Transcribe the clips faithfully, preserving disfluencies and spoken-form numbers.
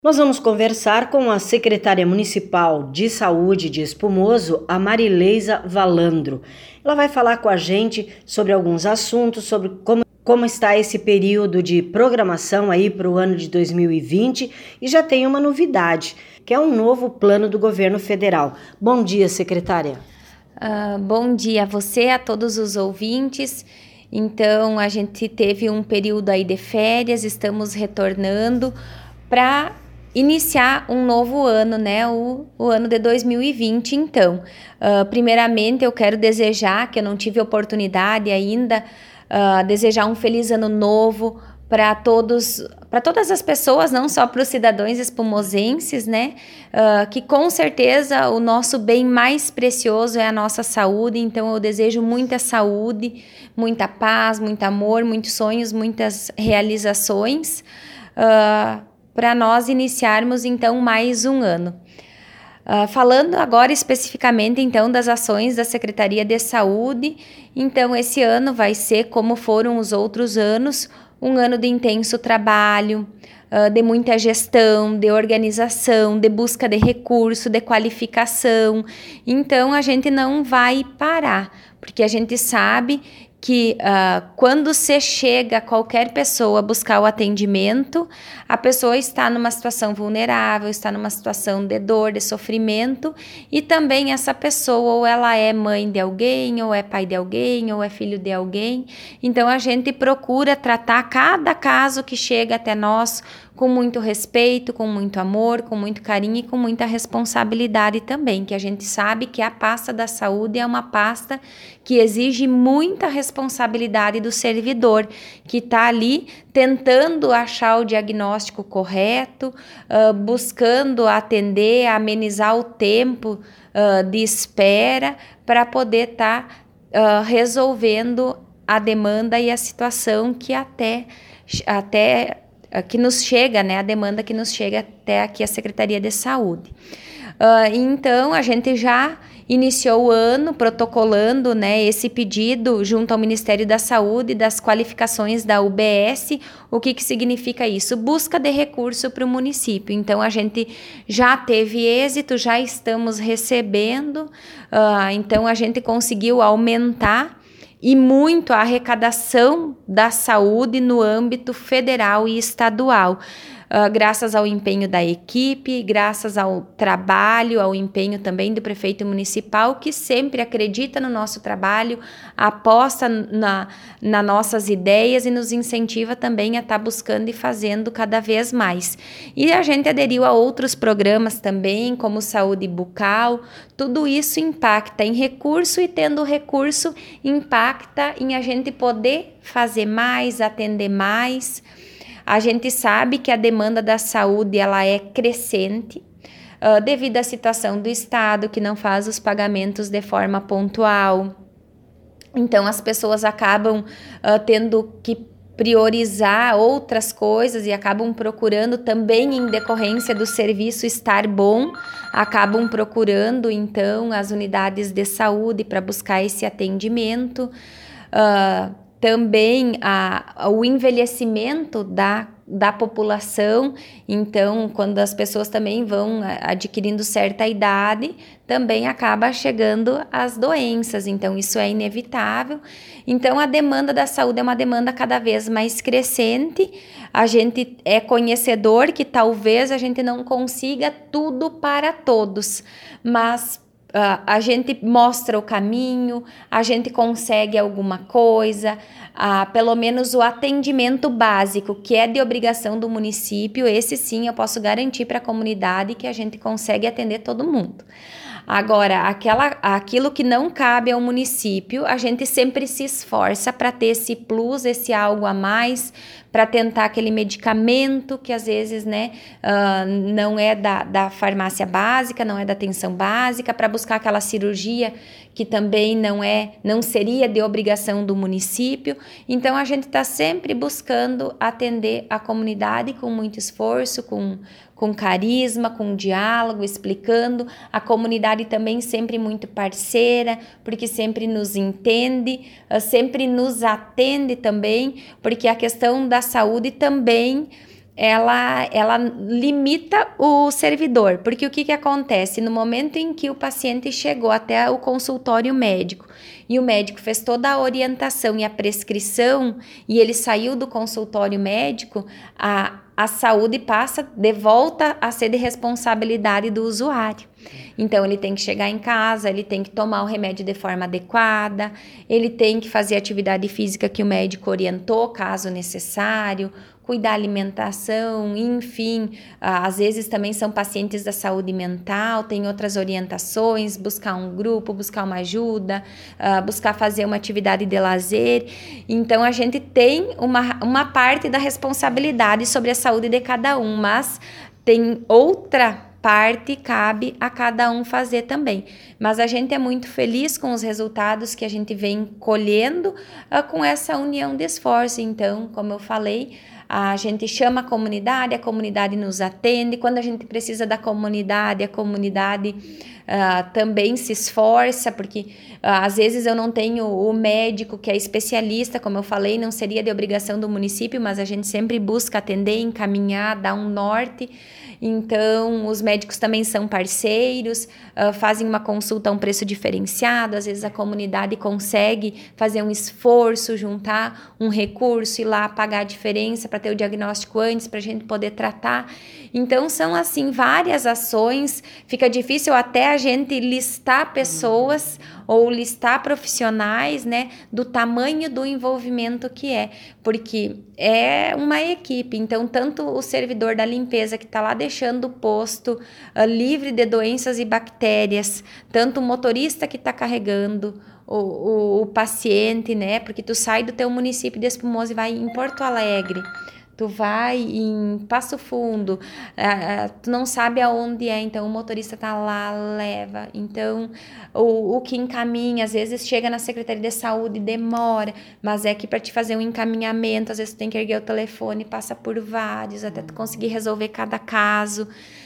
Nós vamos conversar com a secretária municipal de saúde de Espumoso, a Marileisa Valandro. Ela vai falar com a gente sobre alguns assuntos, sobre como, como está esse período de programação aí para o ano de dois mil e vinte, e já tem uma novidade, que é um novo plano do governo federal. Bom dia, secretária. Uh, bom dia a você, a todos os ouvintes. Então, a gente teve um período aí de férias, estamos retornando para iniciar um novo ano, né, o, o ano de dois mil e vinte, então. Uh, primeiramente, eu quero desejar, que eu não tive oportunidade ainda, uh, desejar um feliz ano novo para todos, para todas as pessoas, não só para os cidadãos espumosenses, né, uh, que com certeza o nosso bem mais precioso é a nossa saúde, então eu desejo muita saúde, muita paz, muito amor, muitos sonhos, muitas realizações, uh, para nós iniciarmos então mais um ano. Uh, falando agora especificamente então das ações da Secretaria de Saúde, então esse ano vai ser, como foram os outros anos, um ano de intenso trabalho, uh, de muita gestão, de organização, de busca de recurso, de qualificação. Então a gente não vai parar, porque a gente sabe que uh, quando você chega qualquer pessoa buscar o atendimento, a pessoa está numa situação vulnerável, está numa situação de dor, de sofrimento, e também essa pessoa ou ela é mãe de alguém, ou é pai de alguém, ou é filho de alguém. Então a gente procura tratar cada caso que chega até nós com muito respeito, com muito amor, com muito carinho e com muita responsabilidade também, que a gente sabe que a pasta da saúde é uma pasta que exige muita responsabilidade do servidor, que está ali tentando achar o diagnóstico correto, uh, buscando atender, amenizar o tempo uh, de espera para poder estar tá, uh, resolvendo a demanda e a situação que até, até que nos chega, né, a demanda que nos chega até aqui a Secretaria de Saúde. Uh, então, a gente já iniciou o ano protocolando, né, esse pedido junto ao Ministério da Saúde das qualificações da U B S. O que, que significa isso? Busca de recurso para o município. Então, a gente já teve êxito, já estamos recebendo, uh, então a gente conseguiu aumentar e muito a arrecadação da saúde no âmbito federal e estadual, uh, graças ao empenho da equipe, graças ao trabalho, ao empenho também do prefeito municipal, que sempre acredita no nosso trabalho, aposta na, nas nossas ideias e nos incentiva também a estar tá buscando e fazendo cada vez mais. E a gente aderiu a outros programas também, como saúde bucal. Tudo isso impacta em recurso, e tendo recurso impacta em a gente poder fazer mais, atender mais. A gente sabe que a demanda da saúde ela é crescente uh, devido à situação do Estado, que não faz os pagamentos de forma pontual. Então as pessoas acabam uh, tendo que priorizar outras coisas e acabam procurando também, em decorrência do serviço estar bom, acabam procurando então as unidades de saúde para buscar esse atendimento. Uh, também a, o envelhecimento da da população, então quando as pessoas também vão adquirindo certa idade, também acaba chegando as doenças, então isso é inevitável. Então a demanda da saúde é uma demanda cada vez mais crescente. A gente é conhecedor que talvez a gente não consiga tudo para todos, mas Uh, a gente mostra o caminho, a gente consegue alguma coisa, uh, pelo menos o atendimento básico, que é de obrigação do município, esse sim eu posso garantir para a comunidade que a gente consegue atender todo mundo. Agora, aquela, aquilo que não cabe ao município, a gente sempre se esforça para ter esse plus, esse algo a mais, para tentar aquele medicamento que às vezes, né, uh, não é da, da farmácia básica, não é da atenção básica, para buscar aquela cirurgia que também não é, não seria de obrigação do município. Então a gente está sempre buscando atender a comunidade com muito esforço, com com carisma, com diálogo, explicando. A comunidade também sempre muito parceira, porque sempre nos entende, sempre nos atende também, porque a questão da saúde também ela, ela limita o servidor, porque o que, que acontece? No momento em que o paciente chegou até o consultório médico e o médico fez toda a orientação e a prescrição e ele saiu do consultório médico, a, a saúde passa de volta a ser de responsabilidade do usuário. Então, ele tem que chegar em casa, ele tem que tomar o remédio de forma adequada, ele tem que fazer a atividade física que o médico orientou, caso necessário, cuidar da alimentação, enfim, às vezes também são pacientes da saúde mental, tem outras orientações, buscar um grupo, buscar uma ajuda, buscar fazer uma atividade de lazer. Então, a gente tem uma, uma parte da responsabilidade sobre a saúde de cada um, mas tem outra parte cabe a cada um fazer também. Mas a gente é muito feliz com os resultados que a gente vem colhendo uh, com essa união de esforço. Então, como eu falei, a gente chama a comunidade, a comunidade nos atende. Quando a gente precisa da comunidade, a comunidade uh, também se esforça, porque uh, às vezes eu não tenho o médico que é especialista, como eu falei, não seria de obrigação do município, mas a gente sempre busca atender, encaminhar, dar um norte. Então, os médicos também são parceiros, uh, fazem uma consulta a um preço diferenciado, às vezes a comunidade consegue fazer um esforço, juntar um recurso, ir lá pagar a diferença para ter o diagnóstico antes, para a gente poder tratar. Então, são assim, várias ações, fica difícil até a gente listar pessoas ou listar profissionais, né, do tamanho do envolvimento que é, porque é uma equipe, então tanto o servidor da limpeza que está lá deixando o posto uh, livre de doenças e bactérias, tanto o motorista que está carregando o, o, o paciente, né, porque tu sai do teu município de Espumoso e vai em Porto Alegre, tu vai em Passo Fundo, uh, uh, tu não sabe aonde é, então o motorista tá lá, leva. Então, o, o que encaminha, às vezes chega na Secretaria de Saúde, demora, mas é que para te fazer um encaminhamento, às vezes tu tem que erguer o telefone, passa por vários, até tu conseguir resolver cada caso.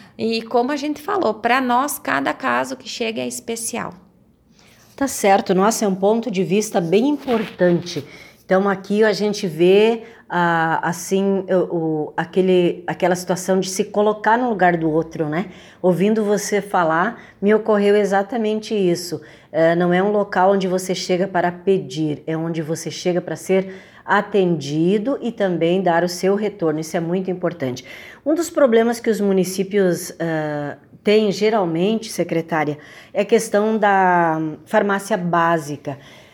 E como a gente falou, para nós, cada caso que chega é especial. Tá certo, nossa, é um ponto de vista bem importante. Então, aqui a gente vê, ah, assim, o, o, aquele, aquela situação de se colocar no lugar do outro, né? Ouvindo você falar, me ocorreu exatamente isso. É, não é um local onde você chega para pedir, é onde você chega para ser atendido e também dar o seu retorno. Isso é muito importante. Um dos problemas que os municípios uh, têm, geralmente, secretária, é a questão da farmácia básica.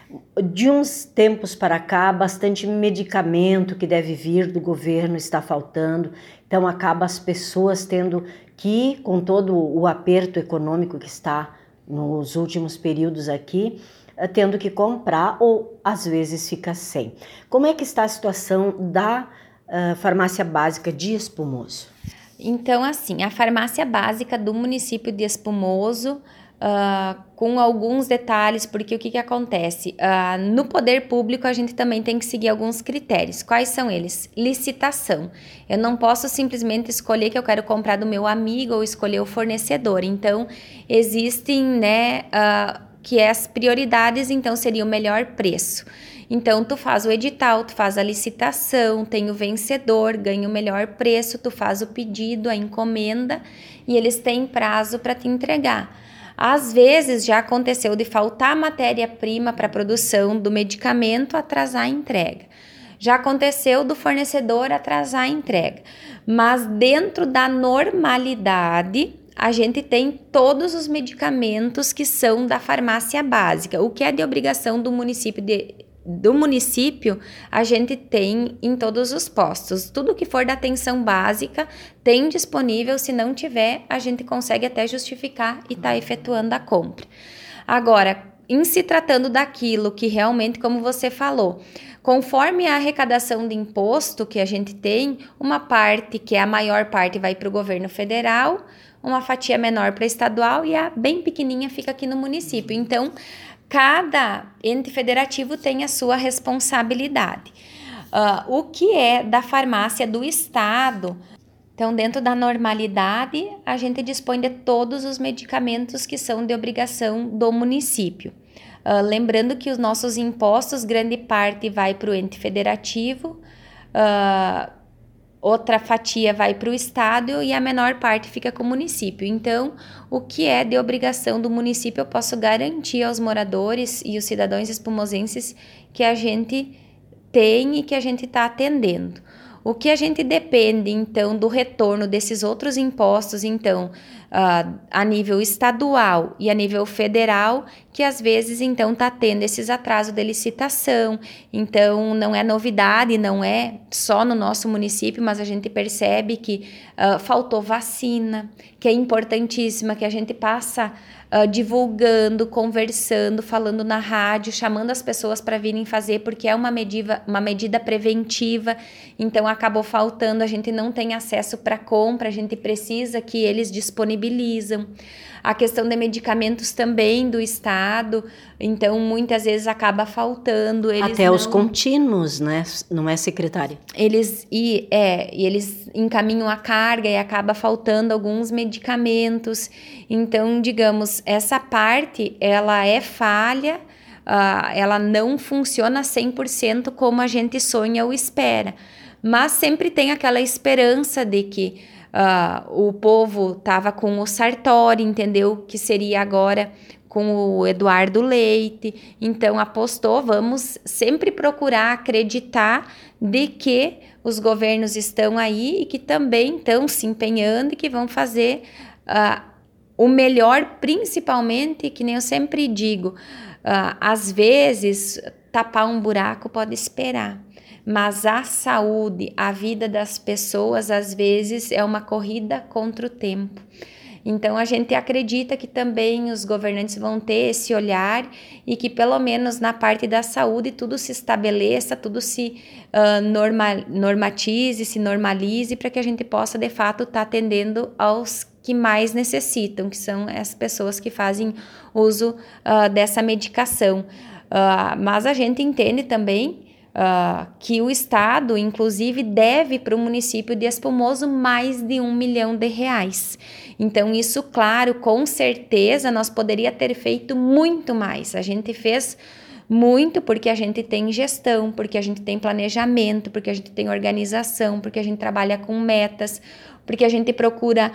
De uns tempos para cá, bastante medicamento que deve vir do governo está faltando, então acaba as pessoas tendo que, com todo o aperto econômico que está nos últimos períodos aqui, tendo que comprar ou às vezes fica sem. Como é que está a situação da uh, farmácia básica de Espumoso? Então, assim, a farmácia básica do município de Espumoso, Uh, com alguns detalhes, porque o que, que acontece? Uh, no poder público, a gente também tem que seguir alguns critérios. Quais são eles? Licitação. Eu não posso simplesmente escolher que eu quero comprar do meu amigo ou escolher o fornecedor. Então, existem, né, uh, que é as prioridades, então seria o melhor preço. Então, tu faz o edital, tu faz a licitação, tem o vencedor, ganha o melhor preço, tu faz o pedido, a encomenda, e eles têm prazo para te entregar. Às vezes já aconteceu de faltar matéria-prima para a produção do medicamento, atrasar a entrega. Já aconteceu do fornecedor atrasar a entrega. Mas dentro da normalidade, a gente tem todos os medicamentos que são da farmácia básica. O que é de obrigação do município de do município, a gente tem em todos os postos. Tudo que for da atenção básica tem disponível. Se não tiver, a gente consegue até justificar e tá efetuando a compra. Agora, em se tratando daquilo que realmente, como você falou, conforme a arrecadação de imposto que a gente tem, uma parte, que é a maior parte, vai para o governo federal, uma fatia menor para estadual e a bem pequenininha fica aqui no município. Então, cada ente federativo tem a sua responsabilidade. Uh, o que é da farmácia do estado? Então, dentro da normalidade, a gente dispõe de todos os medicamentos que são de obrigação do município. Uh, lembrando que os nossos impostos, grande parte vai para o ente federativo, uh, outra fatia vai para o estado e a menor parte fica com o município. Então, o que é de obrigação do município, eu posso garantir aos moradores e os cidadãos espumosenses que a gente tem e que a gente está atendendo. O que a gente depende, então, do retorno desses outros impostos, então, uh, a nível estadual e a nível federal, que às vezes, então, está tendo esses atrasos de licitação. Então, não é novidade, não é só no nosso município, mas a gente percebe que uh, faltou vacina, que é importantíssima, que a gente passa Uh, divulgando, conversando, falando na rádio, chamando as pessoas para virem fazer, porque é uma medida, uma medida preventiva, então acabou faltando, a gente não tem acesso para compra, a gente precisa que eles disponibilizam. A questão de medicamentos também do estado, então muitas vezes acaba faltando. Eles Até não, os contínuos, né? Não é, secretária? Eles, e, é, e eles encaminham a carga e acaba faltando alguns medicamentos. Então, digamos, essa parte, ela é falha, uh, ela não funciona cem por cento como a gente sonha ou espera. Mas sempre tem aquela esperança de que uh, o povo estava com o Sartori, entendeu? Que seria agora com o Eduardo Leite. Então, apostou, vamos sempre procurar acreditar de que os governos estão aí e que também estão se empenhando e que vão fazer uh, o melhor, principalmente, que nem eu sempre digo, uh, às vezes tapar um buraco pode esperar, mas a saúde, a vida das pessoas, às vezes é uma corrida contra o tempo. Então, a gente acredita que também os governantes vão ter esse olhar e que, pelo menos na parte da saúde, tudo se estabeleça, tudo se uh, norma, normatize, se normalize, para que a gente possa, de fato, estar tá atendendo aos que mais necessitam, que são as pessoas que fazem uso uh, dessa medicação. Uh, mas a gente entende também Uh, que o Estado, inclusive, deve para o município de Espumoso mais de um milhão de reais. Então, isso, claro, com certeza, nós poderia ter feito muito mais. A gente fez muito porque a gente tem gestão, porque a gente tem planejamento, porque a gente tem organização, porque a gente trabalha com metas, porque a gente procura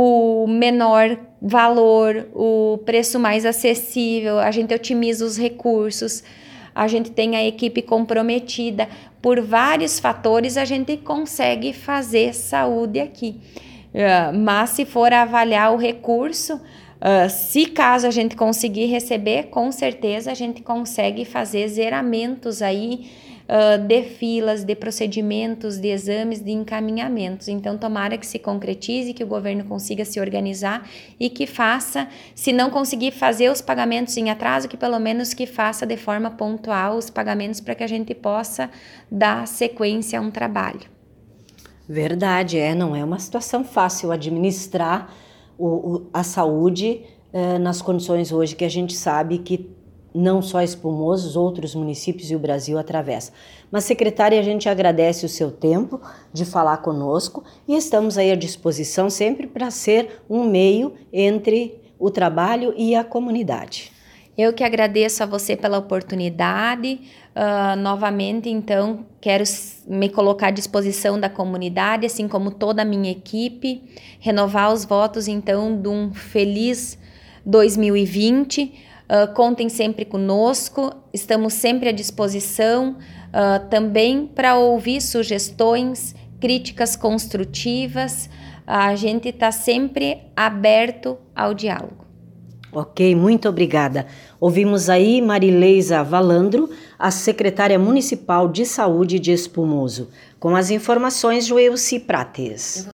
o menor valor, o preço mais acessível, a gente otimiza os recursos. A gente tem a equipe comprometida, por vários fatores a gente consegue fazer saúde aqui. Uh, mas se for avaliar o recurso, uh, se caso a gente conseguir receber, com certeza a gente consegue fazer zeramentos aí uh, de filas, de procedimentos, de exames, de encaminhamentos. Então, tomara que se concretize, que o governo consiga se organizar e que faça, se não conseguir fazer os pagamentos em atraso, que pelo menos que faça de forma pontual os pagamentos para que a gente possa dar sequência a um trabalho. Verdade, é, não é uma situação fácil administrar o, o, a saúde eh, nas condições hoje que a gente sabe que não só Espumoso, os outros municípios e o Brasil atravessa. Mas, secretária, a gente agradece o seu tempo de falar conosco e estamos aí à disposição sempre para ser um meio entre o trabalho e a comunidade. Eu que agradeço a você pela oportunidade. Uh, novamente, então, quero me colocar à disposição da comunidade, assim como toda a minha equipe, renovar os votos, então, de um feliz dois mil e vinte. Uh, contem sempre conosco, estamos sempre à disposição uh, também para ouvir sugestões, críticas construtivas. A gente está sempre aberto ao diálogo. Ok, muito obrigada. Ouvimos aí Marileisa Valandro, a secretária municipal de saúde de Espumoso. Com as informações, Joelci Prates.